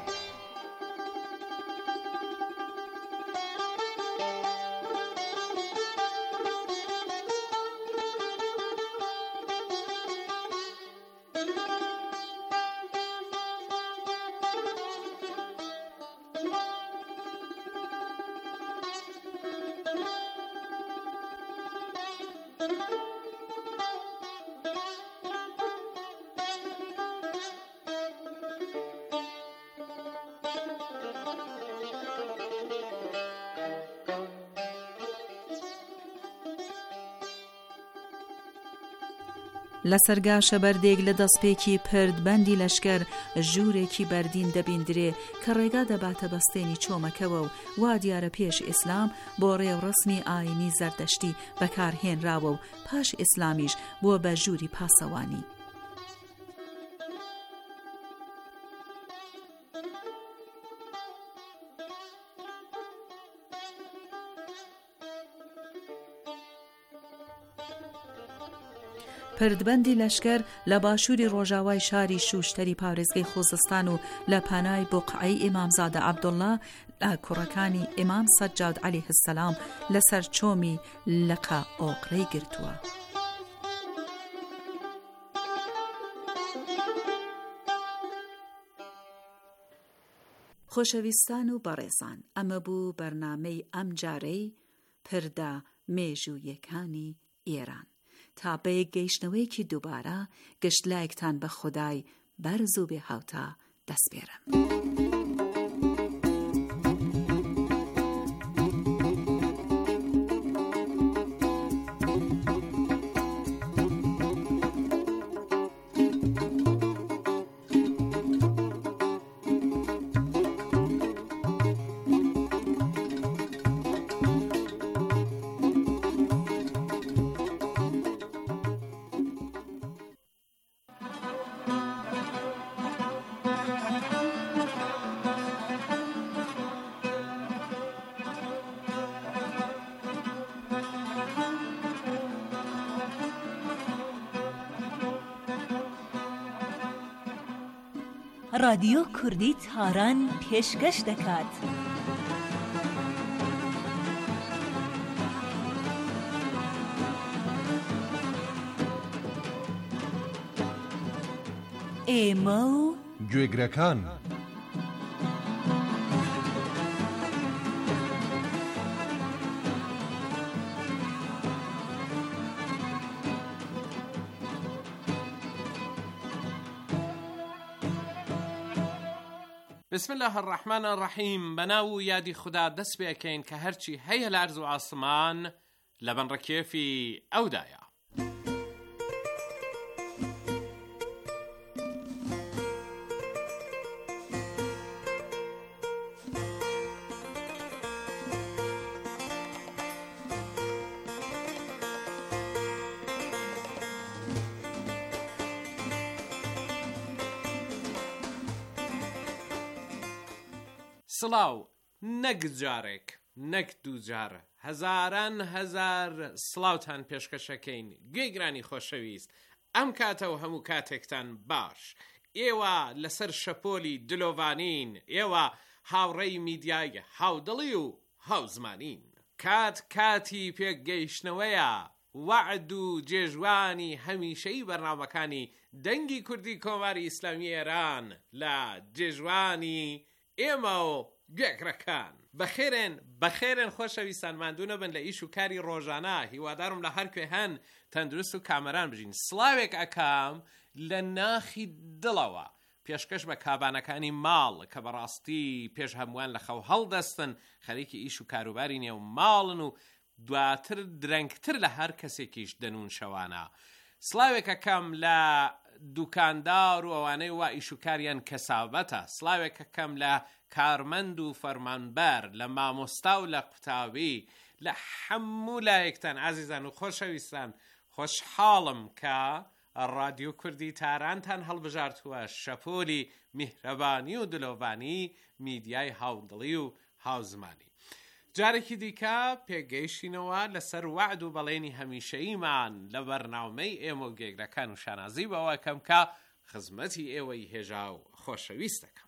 لە سەرگاشە بەردێک لە دەستپێکی پردبەندی لەشکەر ژوورێکی بەردین دەبیندرێ کە ڕێگا دەباتە بەستێنی چۆمەکەوە و وا دیارە پێش ئیسلام بۆ ڕێوڕسمی ئاینی زەردەشتی بەکارهێنراوە و پاش ئیسلامیش بووە بە ژووری پاسەوانی. پردبەندی لەشکەر لە باشووری ڕۆژاوای شاری شوشتەری پارێزگای خۆزستان و لە پانای بوقعەی ئیمامزادە عەبدوڵڵا لە کوڕەکانی ئیمام سەجاد عەلەیه السەلام لەسەر چۆمی لەقە ئۆقرەی گرتووە. خۆشەویستان و بەڕێزان، ئەمە بوو بەرنامەی ئەم جارەی پردە مێژوویەکانی ئێران. تا بەیەک گەیشتنەوەیەکی دووبارە گەشت لایەکتان بە خودای بەرز و بێ هاوتا دەست پێرم. رادیۆ کوردی تاران پێشکەش دەکات. ئێمە و گوێگرەکان. بسم الله الرحمن الرحیم. بەناو یادی خوددا دەست پێکەین کە هەرچی هەیە لە ئەرز و ئاسمان لە بەنڕەکێفی ئەودایە. سڵاو، نەک جارێک نەک دوو جار، هەزاران هەزار سڵاوتان پێشکەشەکەین گوێگرانی خۆشەویست. ئەم کاتە و هەموو کاتێکتان باش. ئێوە لەسەر شەپۆلی دلۆڤانین، ئێوە هاوڕێی میدیای هاودڵی و هاوزمانین. کات کاتی پێکگەیشتنەوەیە وعد و جێژوانی هەمیشەی بەرنامەکانی دەنگی کوردی کۆماری ئیسلامی ئێران لە جێژوانی ئێمە و گوێگرەکان. بەخێرن بەخێرن خۆشەویستان، ماندوو نەبن لە ئیش و کاری ڕۆژانە. هیوادارم لە هەر کوێ هەن تەندروست و کامەران بژین. سڵاوێک ئەکام لە ناخی دڵەوە پێشکەش بە کابانەکانی ماڵ کە بەڕاستی پێش هەمووان لە خەو هەڵدەستن، خەریکی ئیش و کاروباری نێو ماڵن و دواتر درەنگتر لە هەر کەسێکیش دەنون شەوانە. سڵاوێک ئەکەم لە دوکاندار و ئەوانەی وا ئیش و کاریان کەسابەتە. سڵاوێک ئەکەم لە کارمەند و فەرمانبەر، لە مامۆستا و لە قوتابی، لە هەموو لایەکتان عەزیزان و خۆشەویستان. خۆشحاڵم کە ڕادیۆ کوردی تارانتان هەڵبژارتووە شەپۆلی میهرەبانی و دلۆڤانی میدیای هاودڵی و هاوزمانی. جارێکی دیکە پێگەیشتینەوە لەسەر وعد و بەڵێنی هەمیشەییمان لە بەرنامەی ئێمە و گێگرەکان و شانازی بەوە کەم کە خزمەتی ئێوەی هێژا و خۆشەویست دەکەم.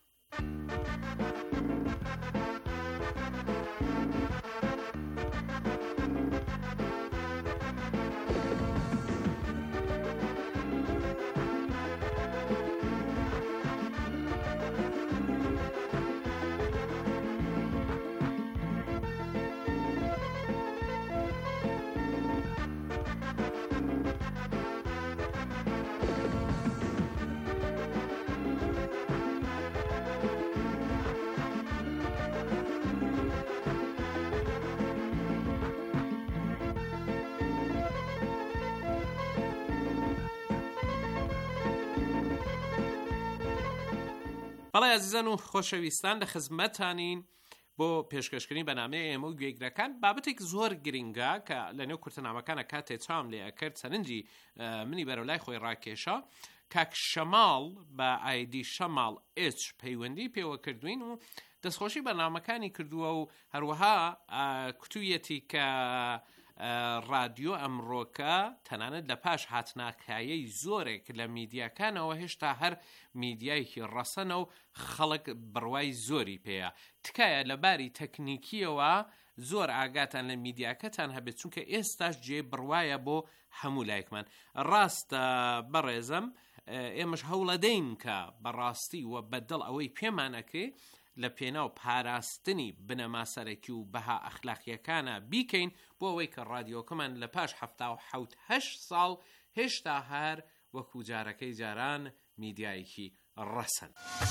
بەڵێ ئازیزان و خۆشەویستان لە خزمەتانین بۆ پێشکەشکردنی بەنامەی ئێمە و گوێگرەکان بابەتێک زۆر گرنگە کە لەنێو کورتەنامەکانە کاتێ چام لێ ئەکرد سەرنجی منی بەرەولای خۆی ڕاکێشە کاک شەماڵ بە ئایدی شەماڵ ئچ پەیوەندی پێوە کردوین و دەستخۆشی بەنامەکانی کردووە و هەروەها کتوویەتی کە ڕادیۆ ئەمڕۆکە تەنانەت لە پاش هاتناکایەی زۆرێک لە میدیاکانەوە هێشتا هەر میدیایکی ڕەسەنە و خەڵک بڕوای زۆری پێیە. تکایە لە باری تەکنیکیەوە زۆر ئاگاتان لە میدیاکەتان هەبێت چونکە ئێستاش جێ بڕوایە بۆ هەموو لایەکمان. ڕاستە بەڕێزم ئێمەش هەوڵەدەین کە بەڕاستی و بەدڵ ئەوەی پێمانەکەی لە پێناو پاراستنی بنەما سەرەکی و بەها ئەخلاقیەکانە بیکەین بۆ ئەوەی کە ڕادیۆکەمان لە پاش هەفتا و حەوت هەشت ساڵ هێشتا هەر وەکو جارەکەی جاران میدیایەکی ڕەسەن.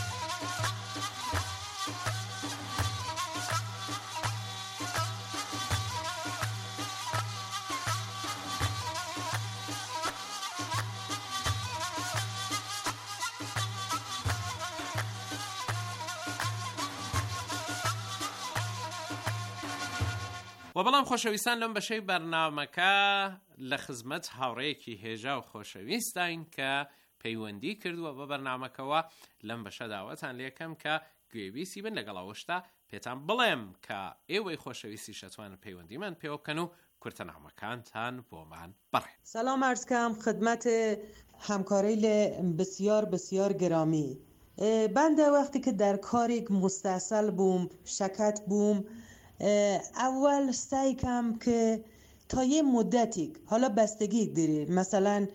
و بەڵام خۆشەویستان لەم بەشەی بەرنامەکە لە خزمەت هاوڕێیەکی هێژا و خۆشەویستین کە پەیوەندی کردووە بە بەرنامەکەوە لەم بەشە داوەتان لێکەم کە گوێویستی بن لەگەڵەوەشتا پێتان بڵێم کە ئێوەی خۆشەویستی شەتوانن پەیوەندیمان پێوە بکەن و کورتەنامەکانتان بۆمان بڕێن. سلام عرض کردم خدمت همکاریل بسیار بسیار گرامی. بنده وقتی که در کاری مستاصل بوم شکت بوم اول سعی کردم که تا یه مدتی حالا بستگی داره مثلا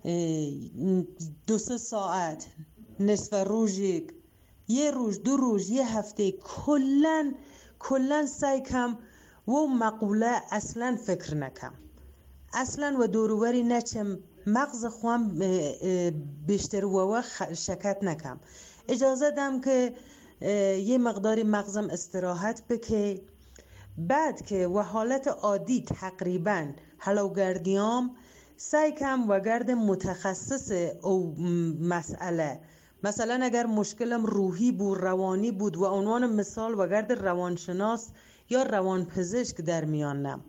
دو سه ساعت نصف روزی یه روز دو روز یه هفته کلن کلن سعی کردم و مقوله اصلا فکر نکم اصلا و دوروبری نچم مغز خوام بیشتر و شکت نکم اجازه دم که یه مقداری مغزم استراحت بکه بعد که و حالت عادی تقریبا هلوگردیام سعی کم و گرد متخصص او مسئله مثلا اگر مشکلم روحی بود روانی بود و عنوان مثال و گرد روانشناس یا روانپزشک در میانم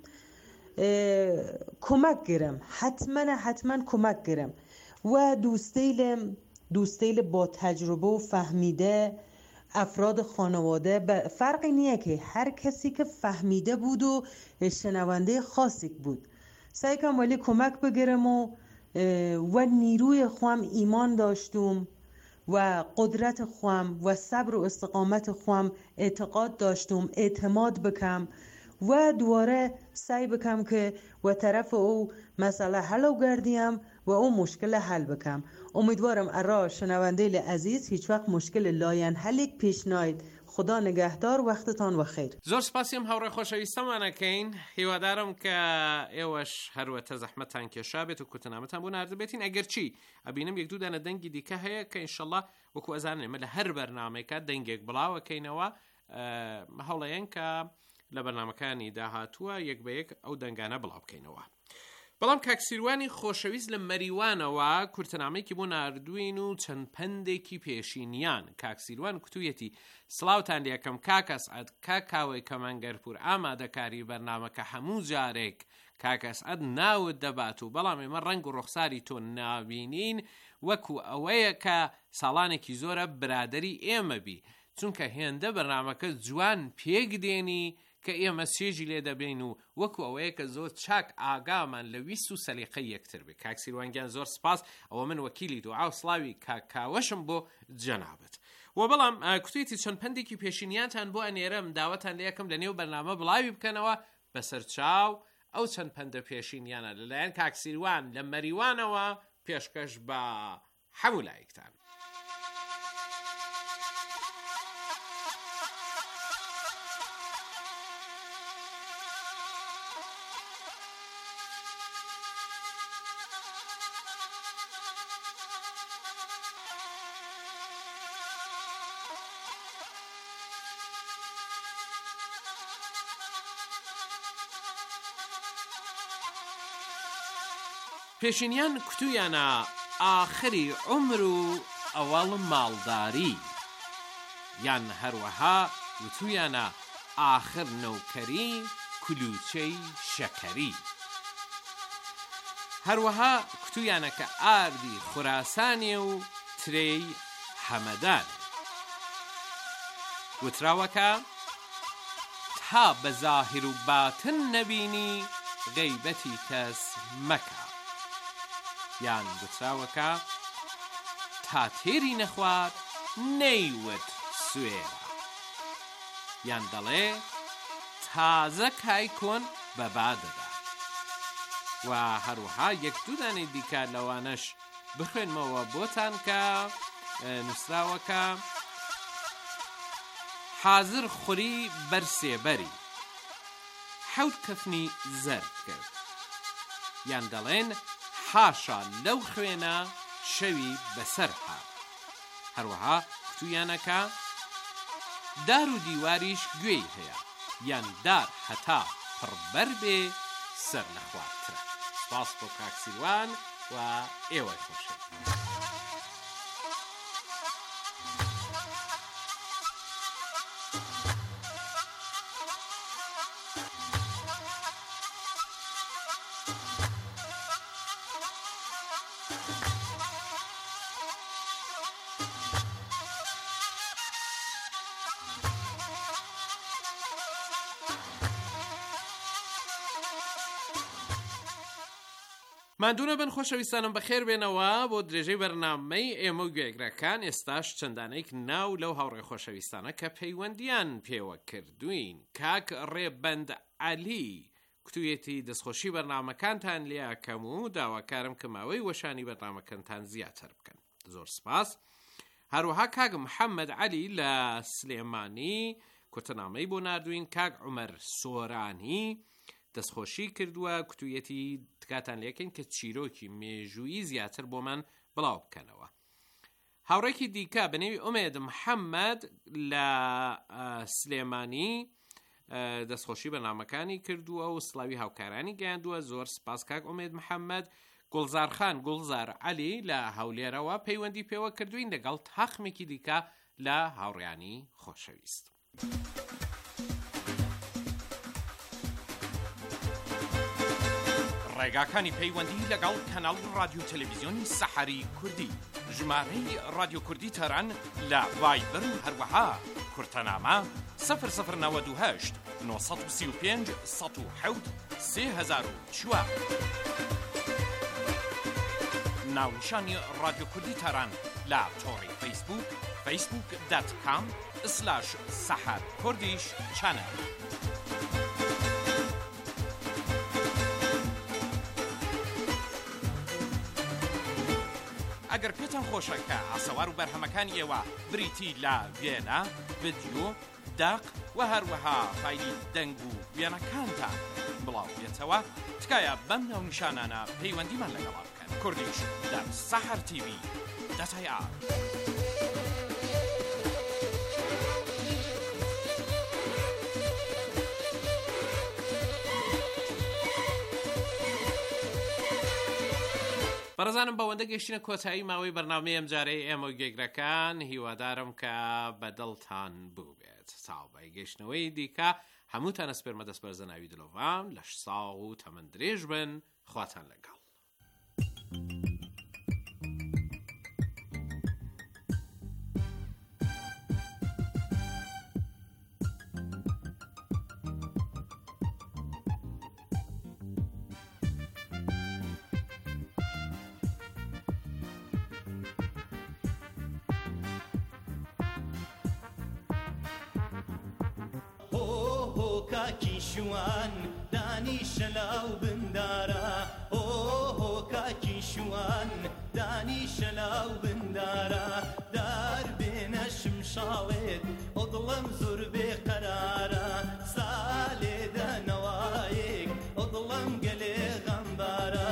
کمک گیرم حتما حتما کمک گیرم و دوستیل دوستیل با تجربه و فهمیده افراد خانواده فرقی نیه که هر کسی که فهمیده بود و شنونده خاصی بود سعی کنم ولی کمک بگیرم و و نیروی خوام ایمان داشتم و قدرت خوام و صبر و استقامت خوام اعتقاد داشتم اعتماد بکم و دواره سعی بکم که و طرف او مسئله حل گردیم و او مشکل حل بکم. امیدوارم ارا شنونده عزیز هیچ وقت مشکل لاینحلیک پیش ناید. خدا نگهدار وقتتان و خیر. زۆر سپاسیم هاوڕێ خۆشەویستەمانەکەین هیوادارم کە ئێوەش هەروەتە زەحمەتان کێشا بێت و کوتنامەتان بۆ ناردبێتین ئەگەر چی ئەبینم یەک دوو دانە دەنگی دیکە هەیە کە ئینشەڵڵا وەکو ئەزانێ ئێمە لە هەر بەرنامەیەکە دەنگێک بڵاوەکەینەوە هەوڵەیەن کە لە بەرنامەکانی داهاتووە یەک بە یەک ئەو دەنگانە بڵاو بکەینەوە. بەڵام کاکسیروانی خۆشەویست لە مەریوانەوە کورتەنامەیەکی بۆ ناردوین و چەند پندێکی پێشینیان. کاکسیروان کوتوویەتی سڵاوتان لێکەم کاکەس ئەد کاکاوەی کەمەنگەرپور ئامادەکاری بەرنامەکە هەموو جارێک کاکەس ئەد ناوت دەبات و بەڵام ئێمە ڕەنگ و ڕوخساری تۆ نابینین وەکو ئەوەیە کە ساڵانێکی زۆرە برادری ئێمە بی چونکە هێندە بەرنامەکە جوان پێک دێنی کە ئێمە سێژی لێ دەبین و وەکو ئەوەیە کە زۆر چاک ئاگامان لە ویست و سەلیقەی یەکتر بێ. کاکسیروانگیان زۆر سپاس، ئەوە من وەکیلی دوعا و سڵاوی کاکاوەشم بۆ جەنابەت. و بەڵام کوتێتی چەند پندێکی پێشینیانتان بۆ ئەنێرەم داوەتان لێ یەکەم لە نێو بەرنامە بڵاوی بکەنەوە بەسەر چاو ئەو چەند پندە پێشینیانە لەلایەن کاکسیروان لە مەریوانەوە پێشکەش بە هەموو لایەکتان. پێشینیان کتویانە ئاخری عمر و ئەوەڵ ماڵداری، یان هەروەها وتویانە ئاخر نەوکەری کلوچەی شەکەری. هەروەها کتویانە کە ئاردی خوراسانێ و ترێی هەمەدان. وتراوەکە تا بە زاهر و باتن نەبینی غەیبەتی کەس مەکە، یان وتراوەکە تا تێری نەخوات نەیوت سوێرە، یان دەڵێ تازە کای کۆن بەبا دەدات. و هەروەها یەک دوو دانەی دیکە لەوانەش بخوێنمەوە بۆتان کە نووسراوەکە حازر خوری بەرسێبەری حەوت کەفنی زەرد کرد، یان دەڵێن حاشا لەو خوێنە شەوی بەسەر هات. هەروەها کتویانەکە دار و دیواریش گوێی هەیە، یان دار هەتا پڕبەر بێ سەر نەخواترە. سپاس بۆ کاکسیروان و ئێوەی خۆشەویست. مادوونە بن خۆشەویستانم بەخێر بێنەوە بۆ درێژەی بەرنامەی ئێمە و گوێگرەکان. ئێستاش چەندانەیەک ناو لەو هاوڕێ خۆشەویستانە کە پەیوەندیان پێوە کردوین. کاک ڕێبەند عەلی کتوویەتی دەستخۆشی بەرنامەکانتان لێکەم و داواکارم کە ماوەی وەشانی بەرنامەکانتان زیاتر بکەن. زۆر سپاس. هەروەها کاک محەممەد عەلی لە سلێمانی کورتەنامەی بۆ ناردوین. کاک عومەر سۆرانی دەستخۆشی کردووە کتوویەتی تکاتان لێکەین کە چیرۆکی مێژووی زیاتر بۆمان بڵاو بکەنەوە. هاوڕێکی دیکە بەنێوی ئومێد محەممەد لە سلێمانی دەستخۆشی بەرنامەکانی کردووە و سڵاوی هاوکارانی گەیاندووە. زۆر سپاس کاک ئومێد محەممەد. گوڵزارخان گوڵزار عەلی لە هەولێرەوە پەیوەندی پێوە کردوین لەگەڵ تاخمێکی دیکە لە هاوڕێیانی خۆشەویست. ڕێگاکانی پەیوەندی لەگەڵ کەناڵ رادیۆ تەلەڤیزیۆنی سەحەری کوردی، ژمارەی رادیۆ کوردی تەران لە ڤایبەر و هەروەها کورتەنامە سەفر سەفر نەوەد و هەشت نۆ سەد و سی و پێنج سەد و حەوت سێ هەزار و چوار. ناونیشانی رادیۆ کوردی تەران لە تۆڕی فەیسبوک فەیسبوک دات کام سلاش سەحەر کوردیش چەنەل. ئەگەر پێتان خۆشە کە ئاسەوار و بەرهەمەکانی ئێوە بریتی لە وێنە، ڤیدیۆ، داق و هەروەها فایلی دەنگ و وێنەکانتان بڵاو بێتەوە، تکایە بەم ناونیشانانە پەیوەندیمان لەگەڵا بکەن. کوردیش لە سەحەر تیڤی دەتای ئا. بەڕێزانم بەوەندە گەشتینە کۆتایی ماوەی بەرنامەی ئەم جارەی ئێمە گێگرەکان، هیوادارم کە بەدڵتان بوو بێت. ساڵبای گەشتنەوەی دیکە هەمووتان ئەسپێرمە دەست بەرزە ناوی دلۆڤان لەش ساڵ و تەمەن درێژ بن. خواتان لەگەڵ. کاکیشوان دانی شەلاو بندارە، ئۆ کاکیشوان دانی شەلاو بندارە، دار بێنە شمشاڵێت ئۆ دڵم زۆر بێقەرارە، سالێ دەنەوایەک ئۆ دڵم گەلێ غەمبارە.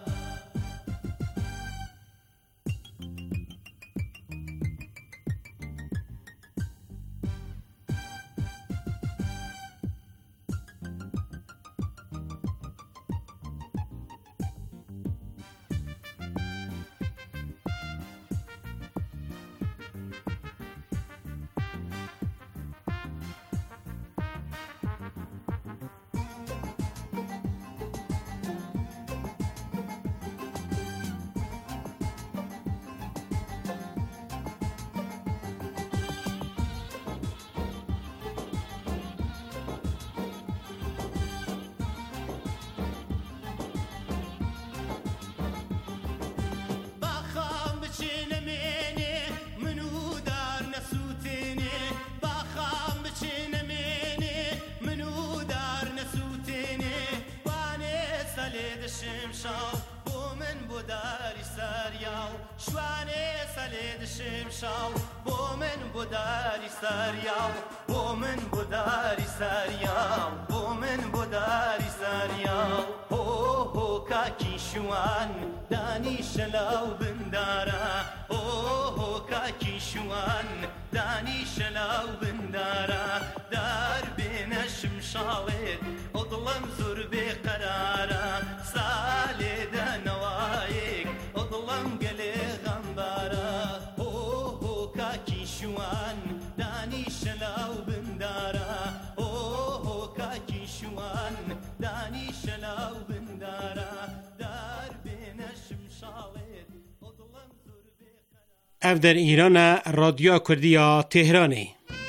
شمشاو بۆ من بۆ داری سەریاو، شوانێ سەلێد شمشاو بۆ من بۆ داری سەریاو، بۆ من بۆ داری سەریاو، بۆ من بۆ داری سەریاو. هۆ هۆ کاکیشوان دانی شەلاو بندارە، ئۆ هۆ کاکیشوان دانی شەلاو بندارە، دار بێنە شمشاڵێت ئۆ دڵم زۆر بێقەرارە، سالێ دەنەوایەک ئۆ دڵم گەلێ غەمبارە. هۆ هۆ کاکیشوان دانی شەلاو بندارە، ئۆ هۆ کاکیشوان دانی شەلاو بندارە، دار بێنە شمشاڵێت ئۆ دڵم زۆر بێقەرارە. ئەف دەر ئیرانە رادیۆ کوردیە تێهرانێ.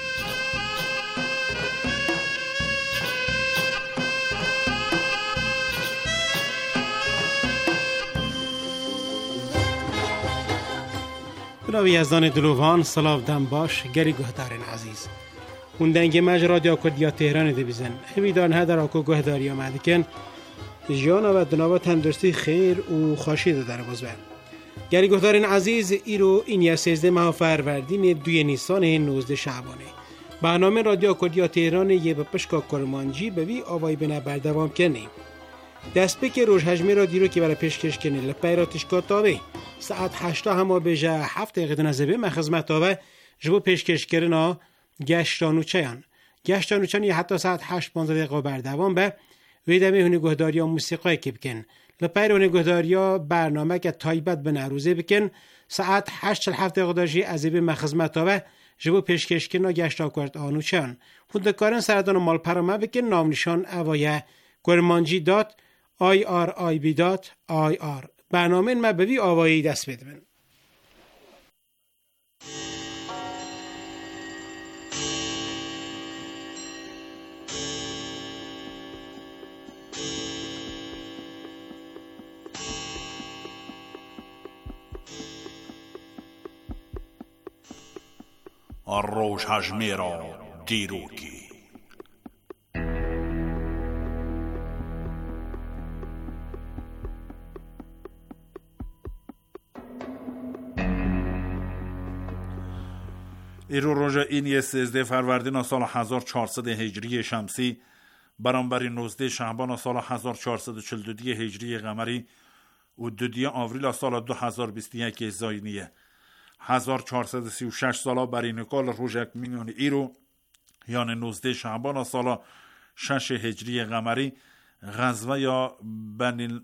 براوی یزدان دلوان سلاو دم باش گری گهدارین عزیز هندنگ مج رادیو کردیا تهران دبیزن همیدان هدر آکو گهداری آمده کن جانا و دنابا تندرستی خیر و خاشیده در بزبن گری گهدارین عزیز ایرو این یا سیزده ماه فروردین دوی نیسان نوزده شعبانه برنامه رادیو کردیا تهران یه به پشکا کرمانجی بوی آوای بنا بردوام کنیم دست بک روش هجمه را دیرو که برای پیشکش کنه لپیراتش کاتاوه ساعت هشتا همه بجه هفت دقیقه نزبه من خدمت آوه جبو پیشکش کرنا گشتانو چیان گشتانو چیان یه حتی ساعت هشت پانزده دقیقه بردوام به ویدمه هنی گهداری ها موسیقای که بکن لپیر هنی گهداری ها برنامه که تایبت به نروزه بکن ساعت هشت چل هفت دقیقه داشتی ازبه من خدمت آوه جبو پیشکش کرنا گشتا کرد آنو چیان خودکارن سردان مال پرامه بکن نام نشان اوایه کرمانجی دات آی آر آی بی دات آی آر برنامه ما بوی آوایی دست بدمن الروش هجمیرا دیروکی ایرو روژه این یه سیزده فروردین سال هزار و چهارصد هجری شمسی برانبر نوزده شعبان سال هزار و چهارصد و چهل و دو هجری قمری و دو آوریل سال دو هزار و بیست و یک زاینیه هزار و چهارصد و سی و شش سالا برای نکال روژک میلیون ایرو یعنی نوزده شعبان سال شش هجری قمری غزوه یا بنی